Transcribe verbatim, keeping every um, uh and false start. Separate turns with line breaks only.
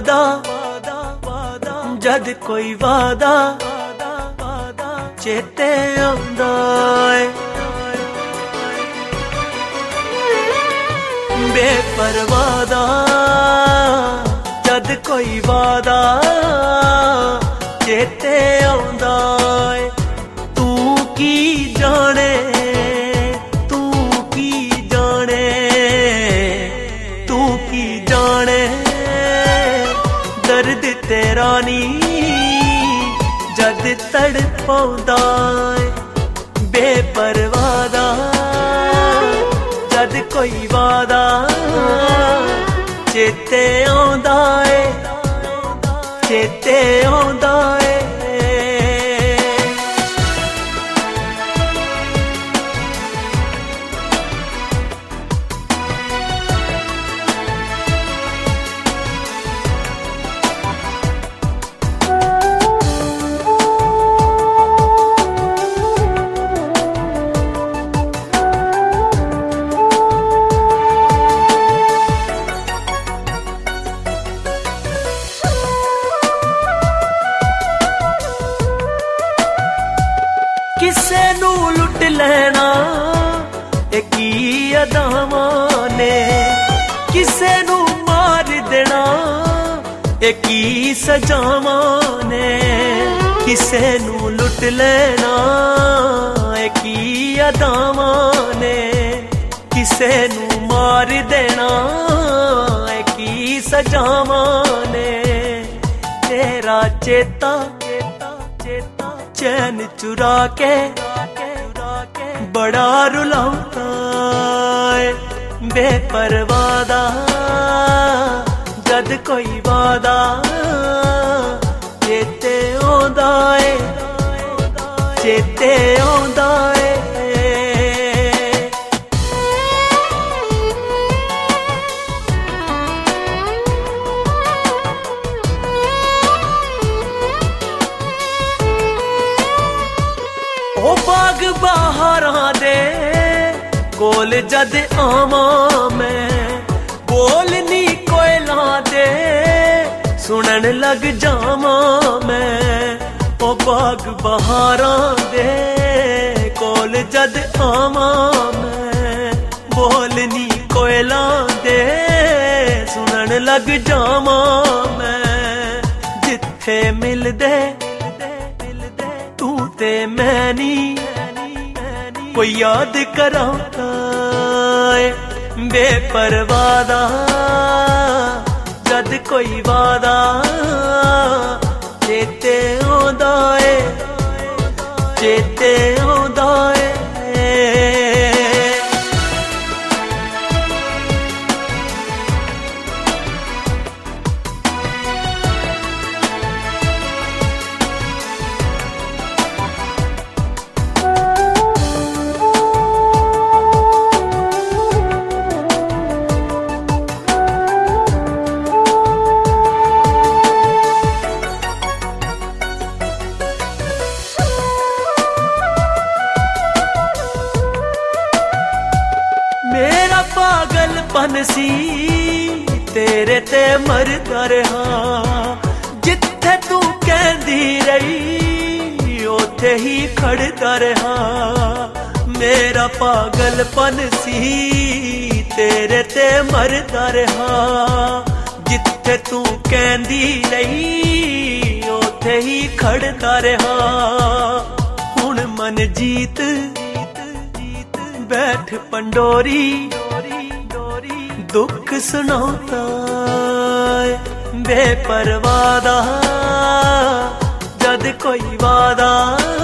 वादा जद कोई वादा चेते आंदा है बेपरवादा जद कोई वादा चेते आंदा है तू की जाने तू की जाने तू की जाने दर्द तेरा नी जद तड़पाउंदा है बेपरवादा जद कोई वादा चेते आंदा है चेते आंदा है किसे नू लुट लेना एक ही अदावां ने किसे नू मार देना एक ही सजावां ने किसे नू लुट लेना एक ही अदावां ने किसे नू मार देना एक ही सजावां ने तेरा चेता चेता चैन चुरा के बड़ा रुलाता है बेपरवादा जद कोई वादा चेते आंदा है चेते आंदा है ओ बाग बहारां दे कोल जद आवां मैं बोलनी कोयलां दे सुनन लग जावां मैं ओ बाग बहारां दे कोल जद आवां मैं बोलनी कोयलां दे सुनन लग जावां मैं जिथे मिलदे तू ते मैनी कोई याद कराता है बेपरवादा जद कोई वादा चेते आंदा है चेते आंदा है मेरा पागलपन सी तेरे ते मरदा रहा जिथे तू कहंदी रही ओथे ही खड़दा रहा मेरा पागलपन सी तेरे ते मरदा रहा जिथे तू कहंदी रही ओथे ही खड़दा रहा हुण मन जीत बैठ पंडोरी दुख सुनाता बेपरवादा जद कोई वादा